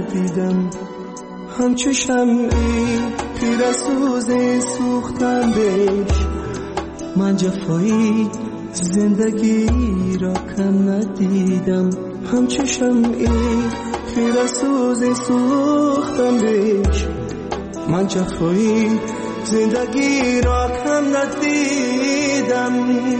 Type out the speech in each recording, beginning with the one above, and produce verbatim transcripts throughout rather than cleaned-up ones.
ندیدم، همچو شمعی پیرسوز سوختندش. من جفایی زندگی را کم ندیدم، همچو شمعی پیرسوز سوختندش. من جفایی زندگی را کم ندیدم.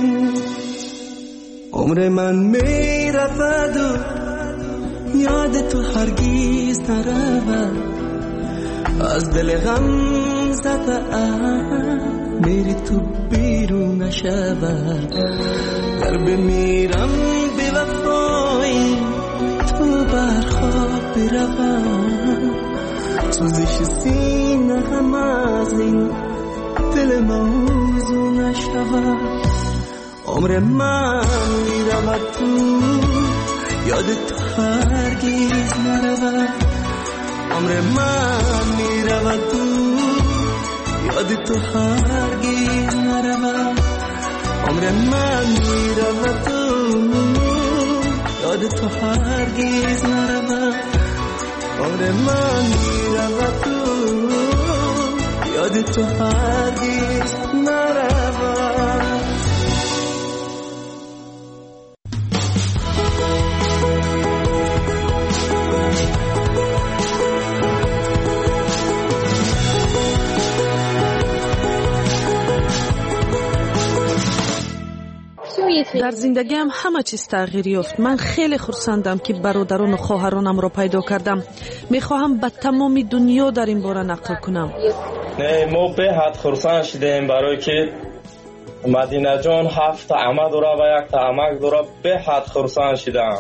عمر من می رفت و یاد تو هرگیز نرود. از دل غم زده‌ام میری تو بیرون نشود. گر بمیرم بی وفایی تو برخواب بروم. سوزش سینه هم از این دل موضوع نشود. عمر من میرود تو یاد تو هرگیز نرود. عمر من میرود تو یاد تو هرگیز نرود. عمر من میرود تو یاد تو هرگیز نرود. عمر من میرود تو یاد تو هرگیز نرود. در زندگیم همه چیز تغییر یافت. من خیلی خرسندم که برادران و خواهرانم را پیدا کردم. میخواهم به تمام دنیا در این باره نقل کنم. نه ما به حد خرسند شدیم برای که مدینه جان هفت عمه داره و یک تا عمک داره. به حد خرسند شدم.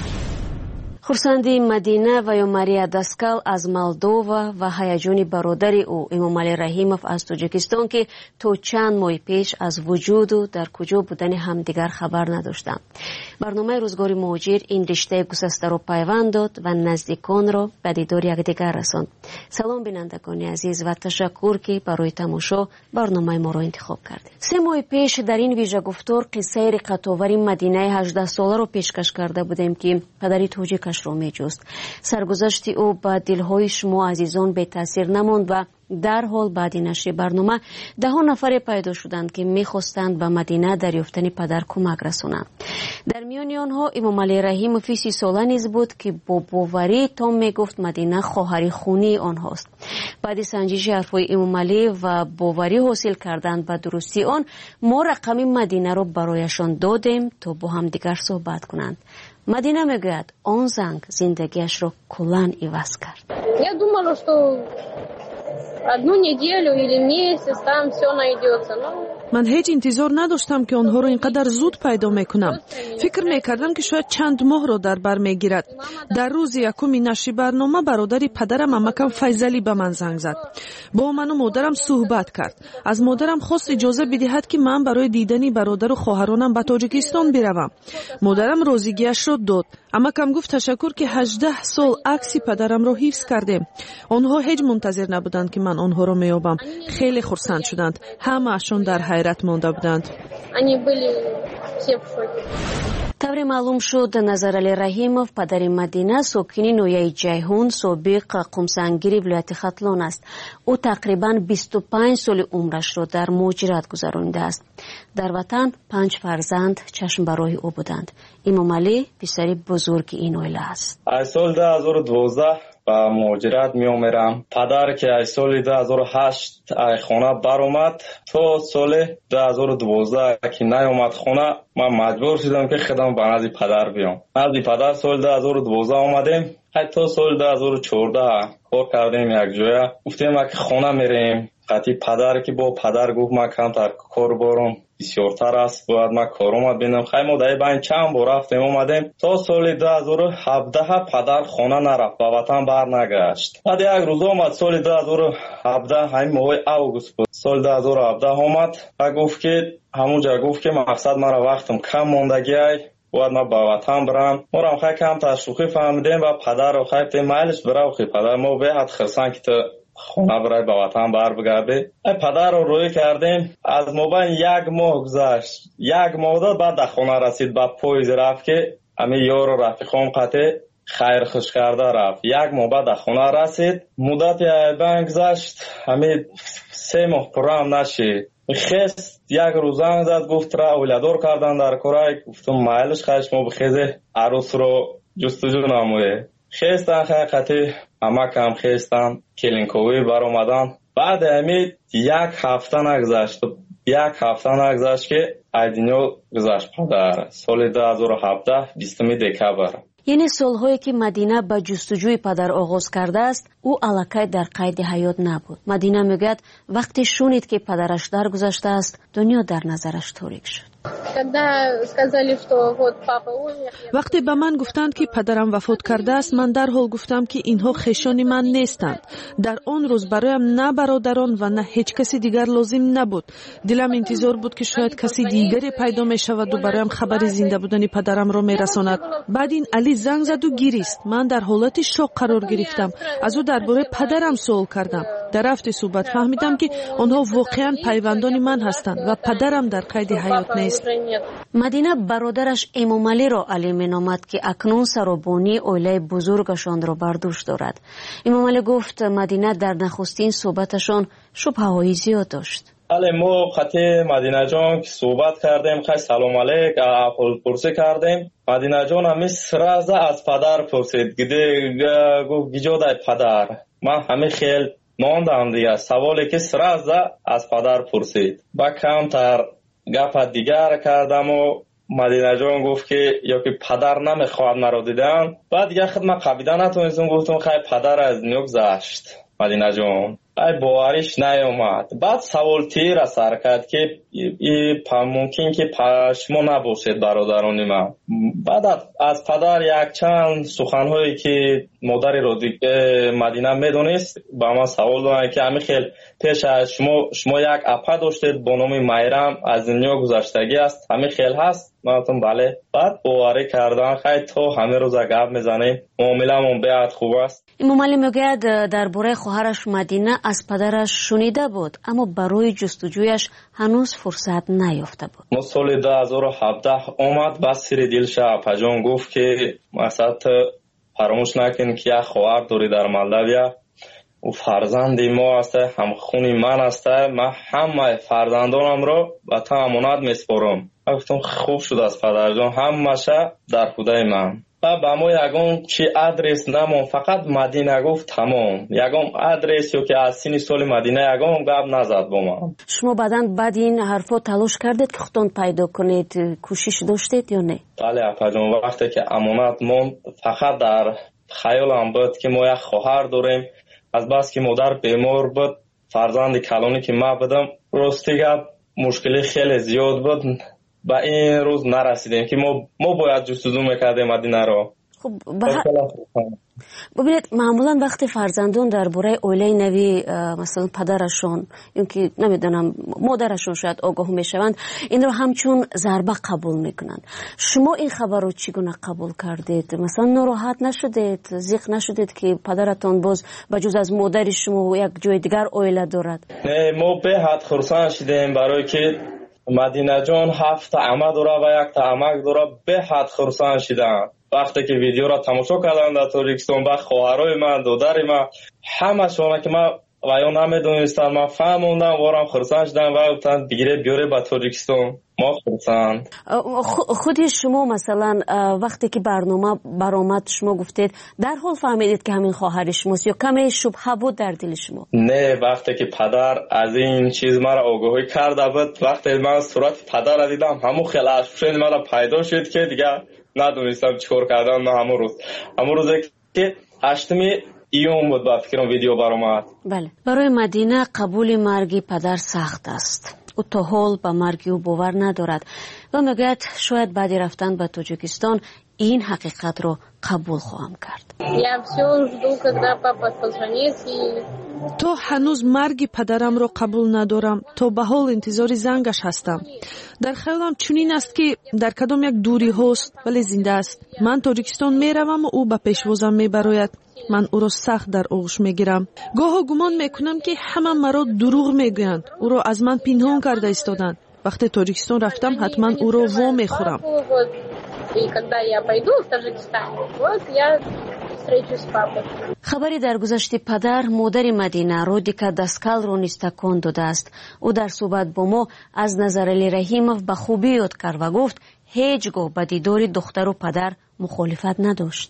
خورسندی مدینه و یا ماریا داسکال از مالدووا و هیجان برادری او امامعلی رحیمов از تاجیکستان که تا چند ماه پیش از وجود و در کجا بودن همدیگر خبر نداشتند. برنامه روزگار مهاجر این رشته گسسته را پیوند داد و نزدیکان را به دیدار یکدیگر رساند. سلام بینندگان عزیز و تشکر که برای تماشا برنامه ما را انتخاب کردید. سه ماه پیش در این ویژه گفتار قصه رقت‌آور مدینه هجده ساله را پیشکش کرده بودیم که پدری تاجیک رو می جست. سرگذشت او با دلهای شما عزیزان به تاثیر نماند و در حال بعد نشر برنامه ده ها نفر پیدا شدند که می خواستند به مدینه دریافتن پدر کمک رسانند. در میان آنها امامعلی رحیمov سی ساله نیز بود که با باوری تام می گفت مدینه خواهر خونی آنهاست. بعد سنجش حرفهای امامعلی و باوری حاصل کردن به درستی آن، ما رقم مدینه را برایشان دادیم تا با هم دیگر صحبت کنند. مدینه میگوید آن زنگ زندگیش را کلاً عوض کرد. Я думала, что одну неделю или месяц там все найдется. من هیچ انتظار نداشتم که آنها رو اینقدر زود پیدا میکنم. فکر میکردم که شاید چند ماه رو در بر میگیرد. در روز یکم نشر برنامه برادری پدرم عمکم فیضلی به من زنگ زد. با من و مادرم صحبت کرد. از مادرم خواست اجازه بدهد که من برای دیدن برادر و خواهرانم به تاجیکستان بروم. مادرم راضیگیش را داد. عمکم گفت تشکر که هجده سال عکس پدرم را حفظ کردیم. آنها هیچ منتظر نبودند که من آنها را میابم. خیلی خرسند شدند. همه اشون در حیرت مانده بودند. طور معلوم شد نظرعلی رحیمov پدر مدینه ساکن نویه جیهون سابق قمسنگیری ولایت ختلان است. او تقریبا بیست و پنج سال عمرش را در مهاجرت گذرانیده است. در وطن پنج فرزند چشم برای او بودند. امامعلی پسر بزرگ این عائله است. از سال دو هزار و دوازده با مهاجرت می آمرم. پدر که از سال دو هزار و هشت خانه بر اومد تا سال دو هزار و دوازده که نیامد خانه، من مجبور شدم که خودم به نزد پدر بیام. نزد پدر سال دو هزار و دوازده آمدیم. حتی سال دو هزار و چهارده کار کردیم یک جایه. گفتیم که خانه میریم. قطعی پدر که با پدر گفت من کمتر کار بارم بسیارتر است، باید من کارم ببینم. خیلی ما در این چند بار رفتیم اومدیم تا سال دو هزار و هفده پدر خانه نرفت و وطن بر نگشت. بعد یک روز آمد سال دو هزار و هفده همین ماه اوگوست بود. سال دو هزار و هفده آمد و گفت که همونجا گفت که مقصد مرا وقتم کم ماندگی باید ما به وطن برم. ما را خیلی کم تشویقی فهمیدیم و پدر رو خیلی میلش برای خیلی پدر ما به حد خرسان که تو خونه برای به وطن بر بگردی. پدر رو روی کردیم. از موبایل یک ماه گذشت. یک ماه داد بعد در خونه رسید. بعد پویز رفت که همه یار و رفیقام قطعه خیر خوش کرده رفت. یک ماه بعد خونه رسید، مدت بانک گذشت، همین سه ماه پرام نشید. خست یک روز زنگ زد گفت را اولادور کردن در کرای. گفتم مایلش خواهش ما بخیزه عروس رو جستجو نمویه. خستن حقیقتی اما کم خستن کلینکوی بر اومدن. بعد همین یک هفته نگذشت، یک هفته نگذشت که ایدینیو گذشت پدر. سال دو هزار و هفده بیستم دکبر. یعنی سالهایی که مدینه به جستجوی پدر آغاز کرده است، او الکی در قید حیات نبود. مدینه میگوید وقتی شنید که پدرش درگذشته است، دنیا در نظرش تاریک شد. وقتی به من گفتند که پدرم وفات کرده است، من در حال گفتم که اینها خویشان من نیستند. در آن روز برایم نه برادران و نه هیچ کسی دیگر لازم نبود. دلم انتظار بود که شاید کسی دیگری پیدا می شود و برایم خبر زنده بودن پدرم را می رساند. بعد این علی زنگ زد و گریست. من در حالت شوق قرار گرفتم. از او درباره پدرم سوال کردم. در رفت صحبت فهمیدم که آنها واقعا پیوندان من هستند و پدرم در قید حیات نیست. مدینه برادرش امام علی را علی مینامد که اکنون سرابانی اوله بزرگشان را بر دوش دارد. امام علی گفت مدینه در نخستین صحبتشان شبهه‌های زیاد داشت. بله ما خطی مدینه جان که صحبت کردیم، خیلی سلام علیک احوال پرسی کردیم. مدینه جان همی سرازه از پدر پرسید. گده گفت گجاده پدر. من همی خیلی ماندم دیگه. سوالی که سرازه از پدر پرسید. با کمتر گپ دیگر کردم و مدینه جان گفت که یا که پدر نمیخواد مرا دیدن. بعد دیگه خدمت قبیده نتونستم، گفتم خیلی پدر از نیو گذشت. مدینه جان ای باوریش نیومد. بعد سوال تیر سر کرد که ای ممکن که شما نباشید برادران من. بعد از پدر یک چند سخنهایی که مادری رو مدینه میدونست با ما سوال دارن که همین خیلی پیش از شما شما یک اپا داشتید با نام میرم از دنیا گذشتگی است، همین خیلی هست؟ من گفتم بله. بعد باوری کردن خیلی تو همه روز گپ میزنیم، معامله‌مون بیاد خوب است. امام علی میگوید درباره خواهرش مدینه از پدرش شنیده بود اما برای جستجویش هنوز فرصت نیافته بود. ما سال دو هزار و هفده اومد با سری دلش اپا جان گفت که مثلا فراموش نکن که یک خواهر داری در مالداویا و فرزندی ما است، هم خونی من است. من همه فرزندانم رو به تو امانت میسپارم. گفتم خوب شد از پدر جان، همشه در خدای من. و با ما یگان چی ادرس نمون، فقط مدینه گفت تمام. یگان ادرس یا که از سینی سال مدینه یگان گپ نزد با من. شما بعدن بعد این حرفا تلاش کردید که خودتون پیدا کنید، کوشش داشتید یا نه؟ بله اپا جان، وقتی که امانت مون فقط در خیالم بود که ما یک خواهر داریم. از بس که مادر بیمار بود، فرزند کلانی که ما بودم، راستی گپ مشکلی خیلی زیاد بود. با این روز نرسیدیم که ما ما باید جستجو میکردیم مدینه رو. خب ببینید معمولا وقتی فرزندان درباره اوله نوی مثلا پدرشون یا که نمیدونم مادرشون شاید آگاه میشوند، این رو همچون ضربه قبول میکنن. شما این خبر رو چگونه قبول کردید؟ مثلا ناراحت نشدید، ضیق نشدید که پدرتون باز بجز از مادر شما یک جای دیگر اوله دارد؟ نه، ما به حد خرسان شدیم برای که مدینه جان هفت عمه داره و یک تا عمک داره. به حد خرسان شدن وقتی که ویدیو را تماشا کردن در تاجیکستان. با خواهرای من، دادر من، همه شما که من و یا نمیدونستم، من فهموندم وارم خرسان شدن و گفتن بگیره بیاره به تاجیکستان. ما خرسان. خودی شما مثلا وقتی که برنامه برآمد شما گفتید در حال فهمیدید که همین خواهر شماست یا کمی شبهه بود در دل شما؟ نه، وقتی که پدر از این چیز مرا آگاهی کرده بود، وقتی من صورت پدر را دیدم همون خیلی اشفشن مرا پیدا شد که دیگه ندونستم چیکار کردم. نه همون روز همون روزی که هشتمی ایون بود با فکرم ویدیو برآمد. بله، برای مدینه قبول مرگ پدر سخت است. او تا حال به مرگ او باور ندارد و میگوید شاید بعد رفتن به تاجیکستان این حقیقت رو قبول خواهم کرد. تو هنوز مرگ پدرم رو قبول ندارم، تو به حال انتظار زنگش هستم. در خیالم چنین است که در کدام یک دوری هست ولی زنده است. من تاجیکستان میروم و او به پیشوازم میبراید. من او را سخت در آغوش میگیرم. گاه گمان میکنم که همه مرا دروغ میگویند، او را از من پنهان کرده ایستادند. وقتی تاجیکستان رفتم حتما او را وا میخورم. И когда я пойду в Таджикистан, вот я встречусь с папой. خبری در گذشت پدر مادر مدینه رودیکا داسکالро низ такон додааст. ӯ дар суҳбат бо мо аз Назарали Раҳимов ба хубӣ ёд кард ва гуфт ҳеҷ гоҳ ба дидори духтару падар мухолифат надошт.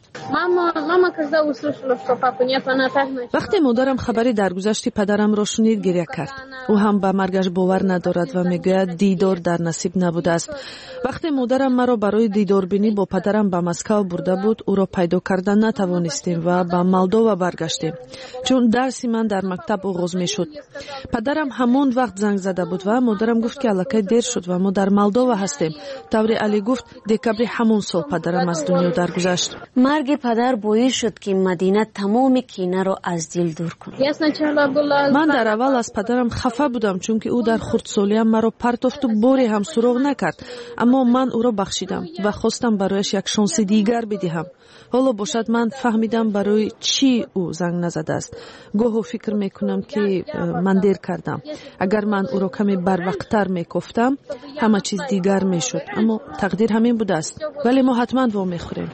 вақте модарам хабари даргузашти падарамро шунид гирья кард. ӯ ҳам ба маргаш бовар надорад ва мегӯяд дидор дар насиб набудааст. вақте модарам маро барои дидорбинӣ бо падарам ба Москав бурда буд, ӯро пайдо карда натавонистем ва ба Молдова баргаштем, чун дарси ман дар мактаб оғоз мешуд. падарам ҳамон вақт занг зада буд ва модарам гуфт ки аллакай дер шуд ва мо дар Молдова ҳастем. таври Али гуфт декабри ҳамон сол падарам аз дунё даргузашт. марги падар боис шуд ки Мадина тамоми кинаро аз дил дур кунад. ман дар аввал аз падарам хафа будам, чунки ӯ дар хурдсолиям маро партофту боре ҳам суроғ накард, аммо ман ӯро бахшидам ва хостам барояш як шонси дигар бидиҳам. ҳоло бошад ман фаҳмидам барои чӣ ӯ занг назадааст. гоҳо фикр мекунам ки ман дер кардам. агар ман ӯро каме барвақттар мекуфтам, ҳама чиз дигар мешуд, аммо тақдир ҳамин будааст. вале мо ҳатман вомехӯрем.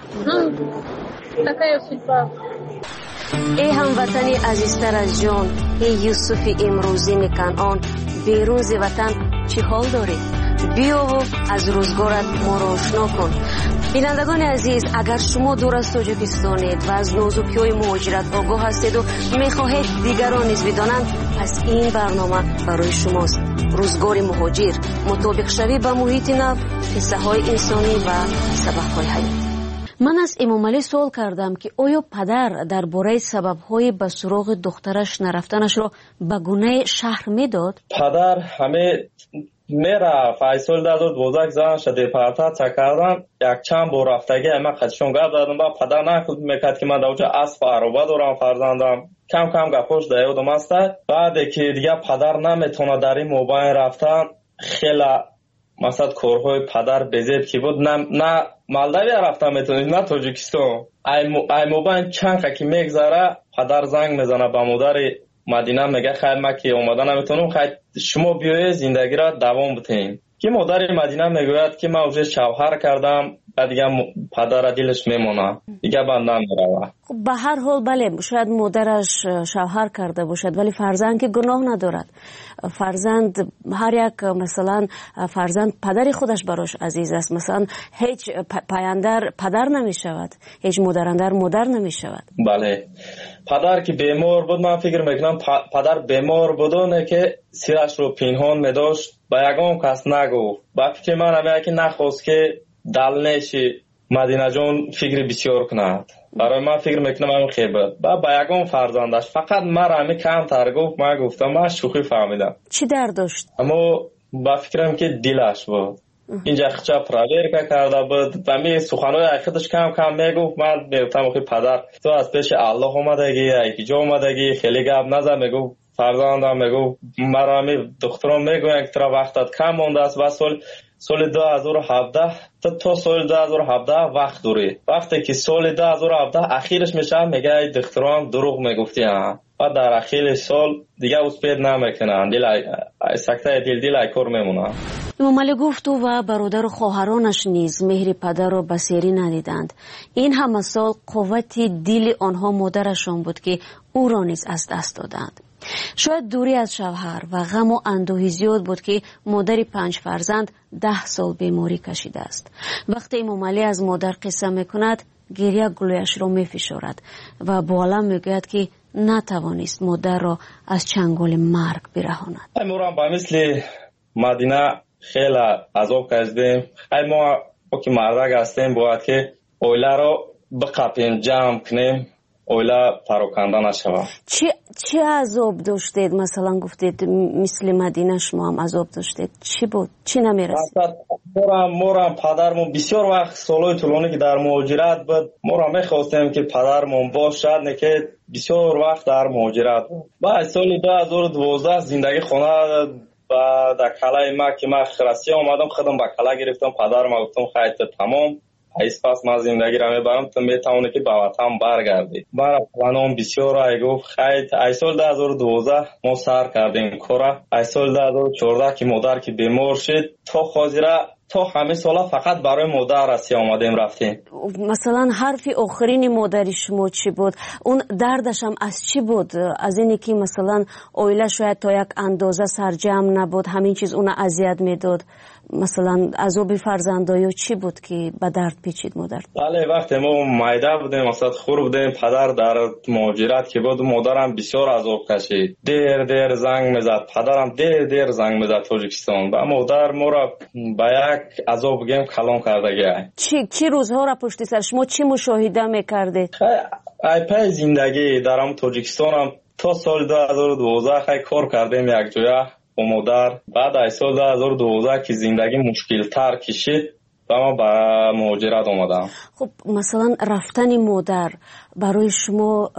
ای هموطنی عزیزتر از جان، ای یوسف امروزین کنعان، بیرون ز وطن چه حال داری؟ بیا و از روزگارت ما را آشنا کن. بینندگان عزیز، اگر شما دور از تاجیکستانید و از نازکی‌های مهاجرت آگاه هستید و می‌خواهید دیگران نیز بدانند، پس این برنامه برای شماست. روزگار مهاجر، مطابق شوی با محیط نو، قصه‌های انسانی و سبق‌های حیاتی. من از امامعلی سوال کردم که آیا پدر درباره سبب‌های به سراغ دخترش نرفتنش را به گونه شهر میداد؟ پدر همه میرفت. ایسال دو هزار و دوازده زنش دیپارتات کردن، یک چند بار رفتگی اما خودشون گپ دادم. با پدر نکرد میکرد که من دوجا اسب عربه دارم فرزندم. کم کم گپوش دیادم است. بعد که دیگه پدر نمیتونه در این موبایل رفتن، خیلی مثلا کارهای پدر بزید که بود نه نه مالداوی رفتم میتونید نه تاجیکستان. ای موبایل چند که میگذره پدر زنگ میزنه به مادر مدینه میگه خیر ما که اومدن نمیتونم، خیر شما بیایید زندگی را دوام بدین. که مادر مدینه میگوید که من اوج شوهر کردم، بعد دیگه پدر دلش میمونه، دیگه بندم میره. خب به هر حال بله، شاید مادرش شوهر کرده باشد ولی فرزند که گناه ندارد. فرزند هر یک مثلا فرزند پدری خودش براش عزیز است. مثلا هیچ پایندر پدر نمیشود، هیچ مادراندر مادر نمیشود. بله، پدر که بیمار بود من فکر میکنم پدر بیمار بودونه که سیرش رو پنهان میداشت، با یگان کس نگفت. با فکر من همه که نخواست که دلنش مدینه جان فکر بسیار کند. برای من فکر میکنم همون خیبت با با یگان فرزندش فقط من همی کم تر گفت. من گفتم من شوخی فهمیدم. چی درد داشت؟ اما با فکرم که دلش بود. اینجا خچا پراویر کرده بود و می سخنهای اخیرش کم کم میگفت. من میگفتم که پدر تو از پیش الله اومدگی، ایکی اومدگی، خیلی گپ نزن. میگفت فرزندم، میگفت مرا می دخترم میگوین که ترا وقتت کم مونده است و سال سال دو هزار و هفده تا تا سال دو هزار و هفده وقت دوری. وقتی که سال دو هزار و هفده اخیرش میشه میگه دختران دروغ میگفتی ها و در اخیر سال دیگه اسپید نمیکنن، دل سکته دل دل کار میمونه. امامعلی گفت او و برادر و خواهرانش نیز مهر پدر را بسیاری ندیدند. این همه سال قوت دل آنها مادرشان بود که او را نیز از دست دادند. شاید دوری از شوهر و غم و اندوهی زیاد بود که مادر پنج فرزند ده سال بیماری کشیده است. وقتی امامعلی از مادر قصه میکند گریه گلویش را میفشارد و با علم میگوید که نتوانست مادر را از چنگال مرگ برهاند. ما با مثل مدینه خیلی عذاب کشیدیم. ما که مردک هستیم باید که اوله را بقپیم، جمع کنیم، اوله پراکنده نشود. چی چی عذاب داشتید؟ مثلا گفتید مثل مدینه شما هم عذاب داشتید. چی بود؟ چی نمیرسید؟ مورم مورم پدرمون بسیار وقت سالهای طولانی که در مهاجرت بود، مورم میخواستیم که پدرمون باشد، نه که بسیار وقت در مهاجرت بود. بعد سال دو هزار و دوازده زندگی خانه و در کلای ما که من خرسی آمدم خودم با کلا گرفتم. پدرم گفتم خیلی تمام ایس پس من زندگی را میبرم تو میتونی که به وطن برگردی. برای پلانم بسیار رای گفت خیلی ایسال دو هزار و دوازده ما سر کردیم کارا. ایسال دو هزار و چهارده که مادر که بیمار شد تا خاطره تا همه سالا فقط برای مادر راسیا آمدیم رفتیم. مثلا حرف آخرین مادری شما چی بود؟ اون دردش هم از چی بود؟ از اینی که مثلا اویله شاید تا یک اندازه سرجم نبود، همین چیز اون اذیت میداد؟ مثلا عذاب فرزندایی چی بود که به درد پیچید مادر؟ بله، وقتی ما مایده بودیم، مثلا خور بودیم، پدر در مهاجرت که بود، مادرم بسیار عذاب کشید. دیر دیر زنگ میزد، پدرم دیر دیر زنگ میزد تاجیکستان. و مادر ما را به یک عذاب گیم کلان کرده گیه. چی چی روزها را پشت سر شما چی مشاهده میکردید؟ ای پای زندگی در هم تاجیکستان هم تا سال دو هزار و دوازده خیلی کار کردیم یک جایه با مادر. بعد از سال دو هزار و دوازده که زندگی مشکل تر کشید و ما به مهاجرت آمدم. خب مثلا رفتن مادر برای شما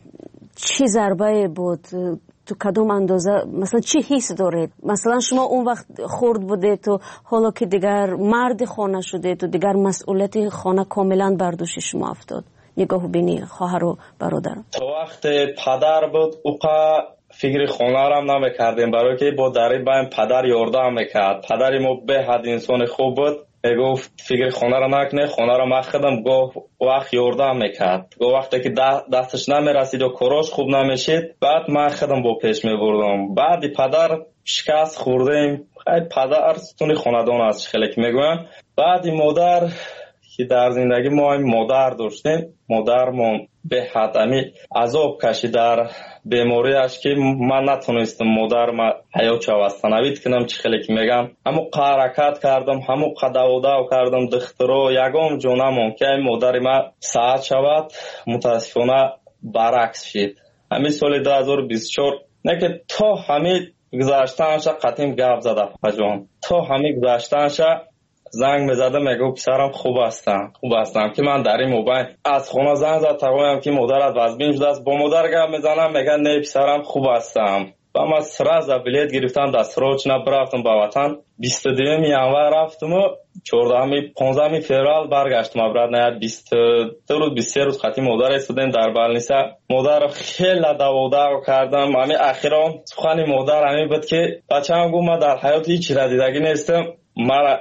چی ضربه بود؟ تو کدوم اندازه مثلا چی حس دارید؟ مثلا شما اون وقت خرد بوده تو، حالا که دیگر مرد خانه شده تو، دیگر مسئولیت خانه کاملا بر دوش شما افتاد. نگاه بینی خواهر و برادر. تو وقت پدر بود اوقا فکر خانه را هم نمیکردیم، برای که با دری بایم پدر یاردم میکرد. پدری ما به حد انسان خوب بود، گفت فکر خانه را نکنه، خانه را مخدم، گفت وقت یاردم میکرد. گفت وقتی که دستش نمیرسید و کاراش خوب نمیشید، بعد مخدم با پیش میبردم. بعد پدر شکست خوردیم، خیلی پدر ستون خاندان است خیلی که میگویم. بعد مادر که در زندگی ما مادر داشتیم، مادر ما به حد امی عذاب کشید در بیماریش که من نتونستم مادر ما حیات شوستنوید کنم. چی خیلی که میگم همو حرکت کردم، همو دو دو کردم، دخترو یگام جونم که مادر ما ساعت شود. متاسفانه برعکس شد. همین سال دو هزار و بیست و چهار نه که تا همین گذاشتنش قطعیم گپ زده فجان، تا همین گذاشتنش زنگ میزده میگه پسرم خوب هستم خوب هستم که من در این موبایل از خونه زنگ زد تقویم که مادرت وزبین شده است. با مادر گپ میزنم میگه نه پسرم خوب هستم. و من سرازا بلیت گرفتم دست روچ نبرفتم به وطن. بیست و دوم ینور رفتم و چهاردهم پانزدهم فوریه برگشتم. ابرد نه بیست دو روز بیست و سه روز خاطی مادر استودن در بالنیسا. مادر خیلی داودا کردم. همین اخیرا سخن مادر همین بود که بچه‌ام گفت من در حیات هیچ چیز دیدگی نیستم، مرا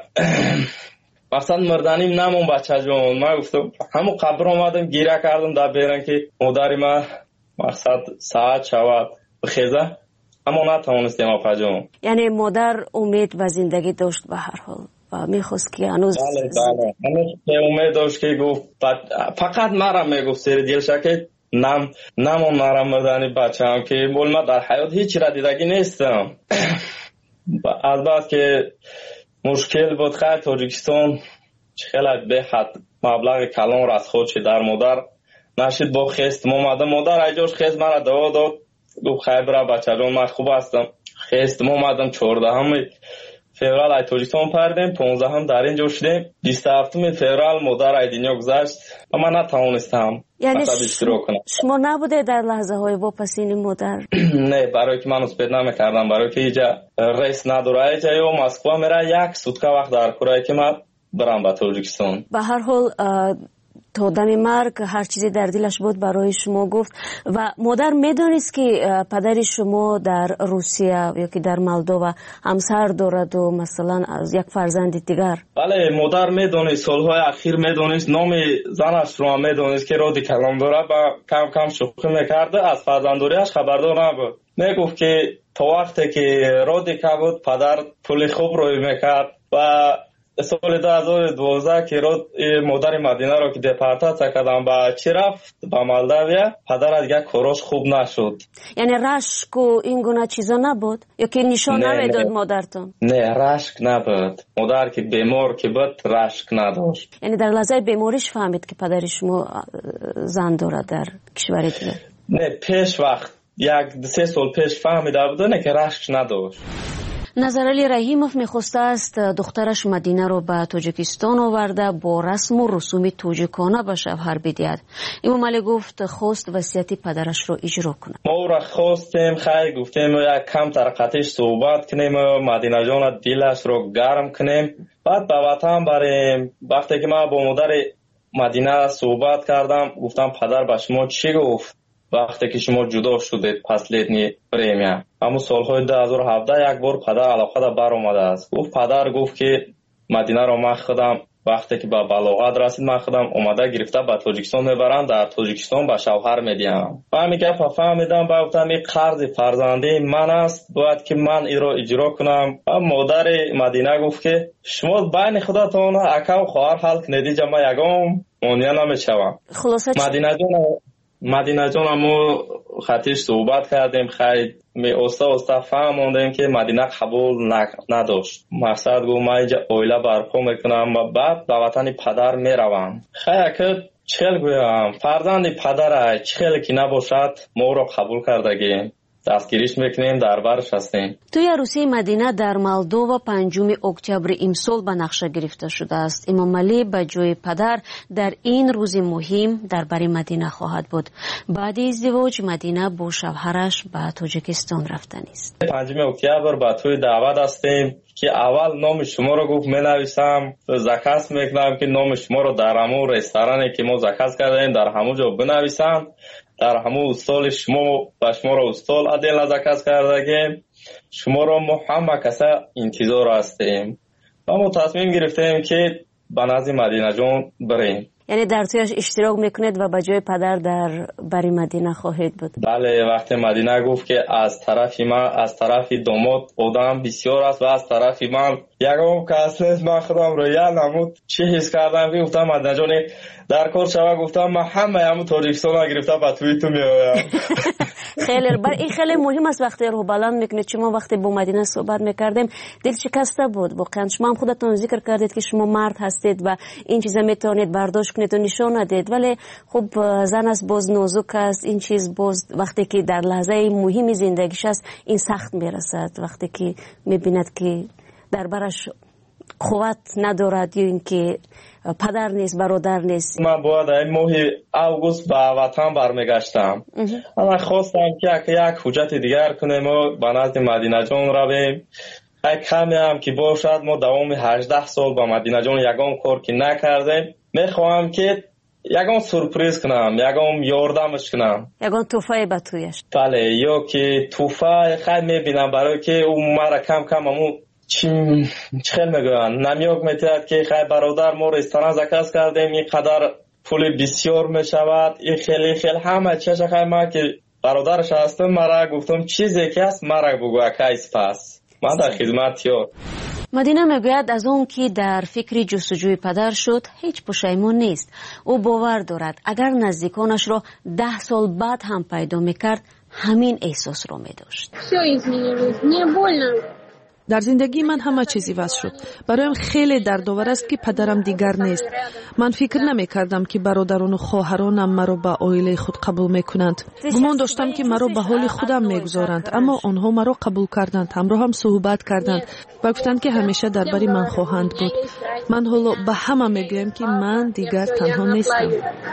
مثلا مردنیم نمون بچه جون. من گفتم همو قبر آمدم گیره کردم در بیرن که مادری ما مقصد ساعت شود بخیزه، اما نتوانستیم اپا جون. یعنی مادر امید و زندگی داشت به هر حال و میخواست که هنوز بله بله هنوز امید داشت که گفت فقط مرا میگفت سر دیلش که نم نمون مرا مردنی بچه هم که بول ما در حیات هیچی را دیدگی نیستم. از بعد که مشکل بود خیلی تاجیکستان خیلی به حد مبلغ کلان را از خودش در مادر نشید. با خست مامده مادر ایجاش خست مرا دوا داد، گفت خیلی برا بچه جان من خوب هستم. خست مامدم چهاردهم فوریه ای تاجیکستان پردیم، پانزدهم در اینجا شدیم. بیست و هفتم فوریه مادر ای دنیا گذشت و من نتوانستم یعنی شما نبوده در لحظه های واپسین مادر؟ نه، برای که من اسپید نمیکردم، برای که اینجا ریس نداره. اینجا یا مسکو میره یک سوتکه وقت در کورایی که من برم به تاجیکستان. به هر حال تا دم مرگ هر چیزی در دلش بود برای شما گفت. و مادر میدونست که پدر شما در روسیه یا که در مالدو همسر دارد و مثلا از یک فرزند دیگر؟ بله مادر میدونست، سالهای اخیر میدونست، نام زنش رو میدونست که رادی کلام داره و کم کم شوخی میکرده. از فرزنداریش خبردار نبود. میگفت که تا وقتی که رادی که بود پدر پول خوب روی میکرد. و سال دو هزار و دوازده که راد مادر مدینه رو که دپارتاسیا کردم به چی رفت به مالداویا، پدر از یک کاراش خوب نشد. یعنی رشک و این گونه چیزا نبود یا که نشان نمیداد مادرتون؟ نه رشک نبود. مادر که بیمار که بود رشک نداشت. یعنی در لحظه بیماریش فهمید که پدر شما زن داره در کشور دیگه؟ نه پیش وقت یک سه سال پیش فهمیده بود نه که رشک نداشت. نظرعلی رحیموف میخواسته است دخترش مدینه رو به تاجیکستان آورده با رسم و رسوم تاجیکانه به شوهر بدهد. امام علی گفت خواست وصیت پدرش رو اجرا کنه. ما را خواستیم خیلی گفتیم یک کم ترقتش صحبت کنیم، مدینه جان دلش رو گرم کنیم، بعد به وطن بریم. وقتی که من با مادر مدینه صحبت کردم گفتم پدر به شما چی گفت وقتی که شما جدا شدید پس لیدنی پریمیا؟ همون سالهای دو هزار و هفده یک بار پدر علاقه دا بر اومده است. گفت پدر گفت که مدینه رو من خودم وقتی که به بلاغت رسید من خودم اومده گرفته به تاجیکستان میبرم، در تاجیکستان به شوهر میدیم. من میگم فهمیدم با گفتم این قرض فرزندی من است، باید که من این رو اجرا کنم. مادر مدینه گفت که شما بین خودتون اکا و خواهر حل کنید، جا من یگام مونیا نمیشوم. مدینه جان مدینه جان همو خطیش صحبت کردیم، خیلی می اوستا اوستا فهموندیم که مدینه قبول نداشت. مقصد گو من اینجا اویله برپا میکنم و بعد به وطن پدر میروم. خیلی که چل گویم فرزند پدر چل که نباشد ما رو قبول کردگیم، دستگیریش میکنیم، در برش هستیم. توی عروسی مدینه در مالدووا پنجم اکتبر امسال به نقشه گرفته شده است. امام علی به جای پدر در این روز مهم در بر مدینه خواهد بود. بعد ازدواج مدینه با شوهرش به تاجیکستان رفتنی است. پنجم اکتبر به توی دعوت هستیم که اول نام شما رو گفت می نویسم، زکست میکنم که نام شما رو در همون رستورانی که ما زکست کردیم در همون جا بنویسم، در همون استال شما و شما رو استال عدل نزکست کردگیم، شما رو ما همه کسا انتظار هستیم و ما تصمیم گرفتیم که به نزد مدینه جان بریم. یعنی در تویش اشتراک میکنید و به جای پدر در بری مدینه خواهید بود؟ بله، وقتی مدینه گفت که از طرف من از طرف داماد آدم بسیار است و از طرف من یکم کس نیست، من خودم رو یاد نمود چی حس کردم که گفتم مدینه جان در کار شوه، گفتم من همه همون تاجیکستان گرفته به توی تو میایم. خیلی بر این خیلی مهم است وقتی رو بلند میکنید. شما وقتی با مدینه صحبت میکردیم دل شکسته بود واقعا. شما هم خودتون ذکر کردید که شما مرد هستید و این چیزا میتونید برداشت کنید و نشان ندید، ولی خب زن است باز نازک است، این چیز باز وقتی که در لحظه مهم زندگیش است این سخت میرسد، وقتی که میبیند که در برش قوت ندارد یا اینکه پدر نیست برادر نیست. من باید این ماه اوگوست به وطن برمیگشتم، اما خواستم که یک حجت دیگر کنیم و به نزد مدینه جان رویم. یک کمی هم که باشد ما دوام هجده سال با مدینه جان یگام کار که نکردیم، میخواهم که یگام سورپریز کنم، یگام یاردمش کنم، یگام توفای به تویش. بله، یا که توفای خیلی میبینم برای که اون مرا کم کم همون چی خیلی میگوین نمیاک میتید که خیلی برادر ما رستوران زکست کردیم این قدر پول بسیار میشود، این خیلی خیلی همه چیز خیلی ما که برادرش هستم مرا گفتم چیزی که هست مرا بگو اکایس پس من در خدمت یار. مدینه میگوید از اون که در فکر جستجوی پدر شد هیچ پشیمون نیست. او باور دارد اگر نزدیکانش را ده سال بعد هم پیدا میکرد همین احساس را میداشت. در زندگی من همه چیزی واسه شد. برایم خیلی دردآور است که پدرم دیگر نیست. من فکر نمی کردم که برادران و خواهرانم مرا به عائله خود قبول میکنند. گمان داشتم که مرا به حال خودم میگذارند، اما آنها مرا قبول کردند، همراه هم صحبت کردند و گفتند که همیشه درباره من خواهند بود. من حالا به همه میگویم که من دیگر تنها نیستم.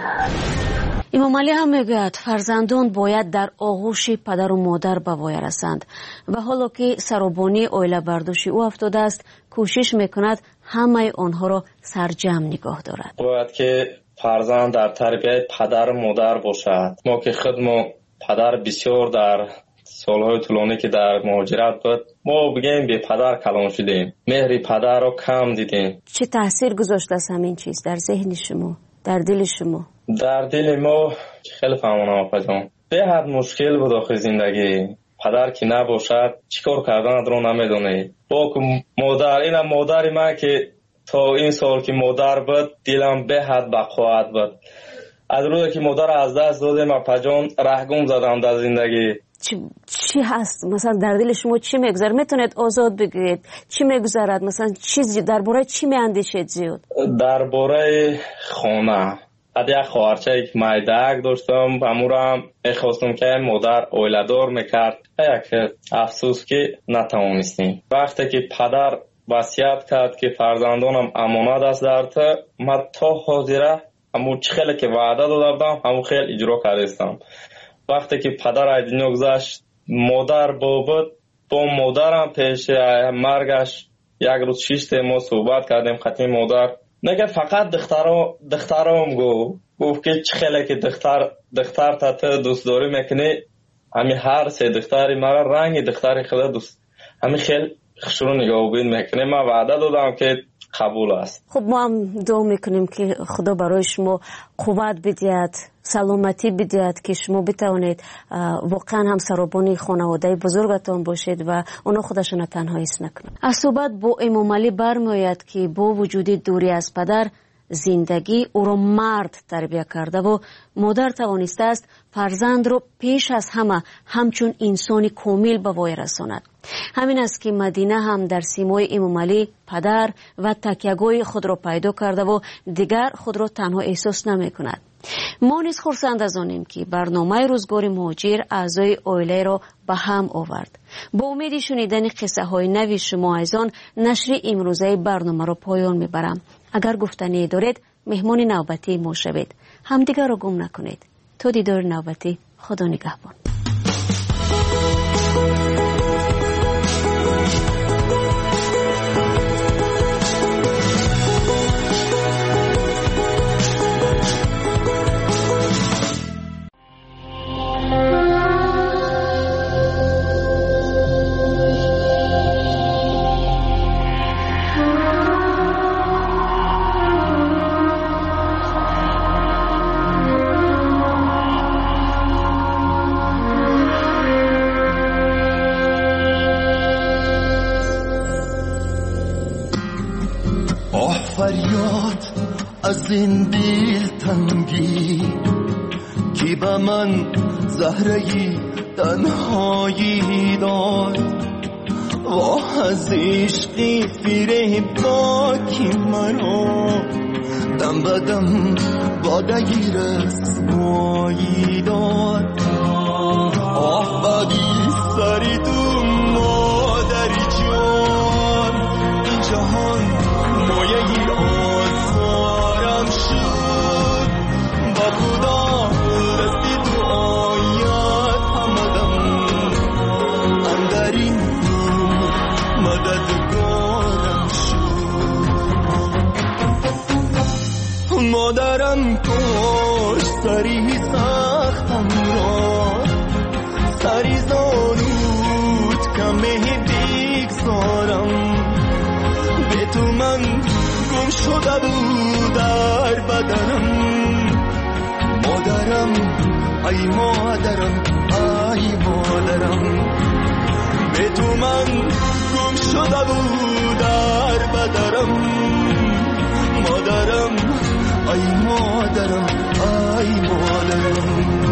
امام علی هم میگوید فرزندان باید در آغوش پدر و مادر به وای رسند و حالا که سرابانی عائله برداشتی او افتاده است کوشش میکند همه آنها را سرجم نگاه دارد. باید که فرزند در تربیت پدر و مادر باشد. ما که خودمون پدر بسیار در سالهای طولانی که در مهاجرت بود ما بگیم به پدر کلان شدیم، مهر پدر رو کم دیدیم. چه تاثیر گذاشته است همین چیز در ذهن شما، در دل شما؟ در دل ما خیلی فهمانم آقا جان به حد مشکل بود آخر زندگی. پدر که نباشد چیکار کردن رو نمیدونی. با مادر اینم مادر من که تا این سال که مادر بود دلم به حد بقوت بود. از روزی که مادر از دست دادم اپا جان رهگم زدم در زندگی. چی, چی هست مثلا در دل شما چی میگذره؟ میتونید آزاد بگید چی میگذرد؟ مثلا چیزی درباره چی میاندیشید زیاد؟ درباره خانه. حتی یک خواهرچه یک مایدک داشتم امورم میخواستم که مادر اویلدار میکرد، یک افسوس که نتوانستیم. وقتی که پدر وصیت کرد که فرزندانم امانت است در تو، من تا حاضره همون خیلی که وعده داده بودم همون خیلی اجرا کردم. وقتی که پدر از دنیا گذشت مادر با بود با مادرم پیش مرگش یک روز شیشت ما صحبت کردیم. خطی مادر نگه فقط دخترام دخترام گو گفت که چه خیلی که دختر دختر تا تو دوست داری میکنی، همین هر سه دختری مرا رنگ دختری خیلی دوست، همین خیلی شروع نگاه بین میکنیم. من وعده دادم که قبول است. خب ما هم دعا میکنیم که خدا برای شما قوت بدهد، سلامتی بدهد که شما بتوانید واقعا هم سرابانی خانواده بزرگتان باشید و اونا خودشون تنها حس نکنند. از صحبت با امام علی برمیآید که با وجود دوری از پدر، زندگی او را مرد تربیت کرده و مادر توانسته است فرزند را پیش از همه همچون انسانی کامل به وای رساند. همین است که مدینه هم در سیمای امام علی پدر و تکیه‌گاه خود را پیدا کرده و دیگر خود را تنها احساس نمی کند. ما نیز خرسند از آنیم که برنامه روزگار مهاجر اعضای عائله را به هم آورد. با امید شنیدن قصه های نوی شما از آن نشر امروزه برنامه را پایان میبرم. اگر گفتنی دارید مهمان نوبتی ما شوید. همدیگر را گم نکنید. تا دیدار نوبتی، خدا نگهبان. فریاد از این دل تنگی که به من زهره تنهایی داد، واه از عشق فریبناک مرا دم به دم باده رسوایی داد. آه بدی سری تو مادر جان، این جهان مایه آزارم شد. با خدا دستی تو آیات همدم اندرین مددگارم شد. مادرم کش سری سختم را، سری زانود کمه بگذارم. به تو من گم شده بود در بدنم. مادرم ای مادرم ای مادرم، به تو من گم شده بود در بدنم. مادرم ای مادرم ای مادرم.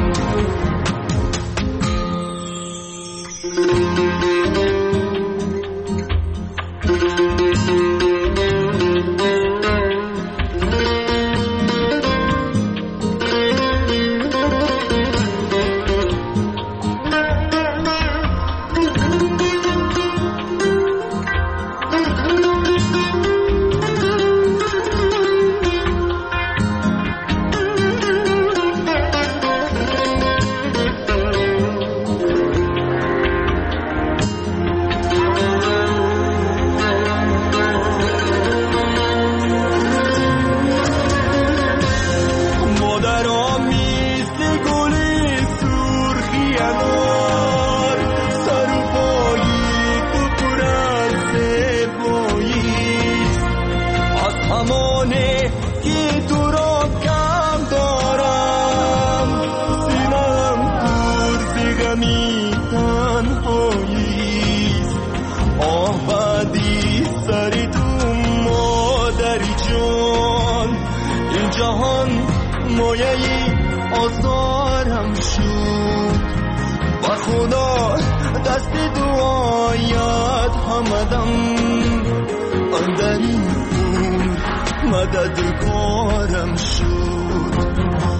مددگارم شد.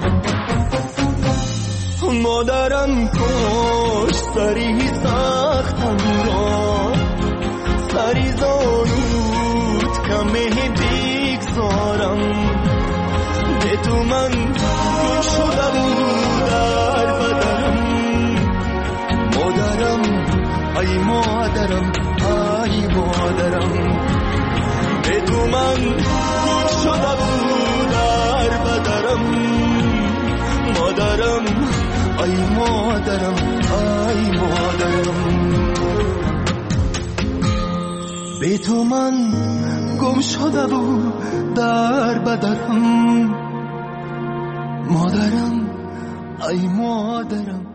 مادرم کش سری سختم را، سری زانود کمه بگذارم. به تو من گم شده بود در بدنم. مادرم ای مادرم ای مادرم، به تو من گم شده بود در بدنم. مادرم ای مادرم ای مادرم. بی تو من گم شده بود در بدرم. مادرم ای مادرم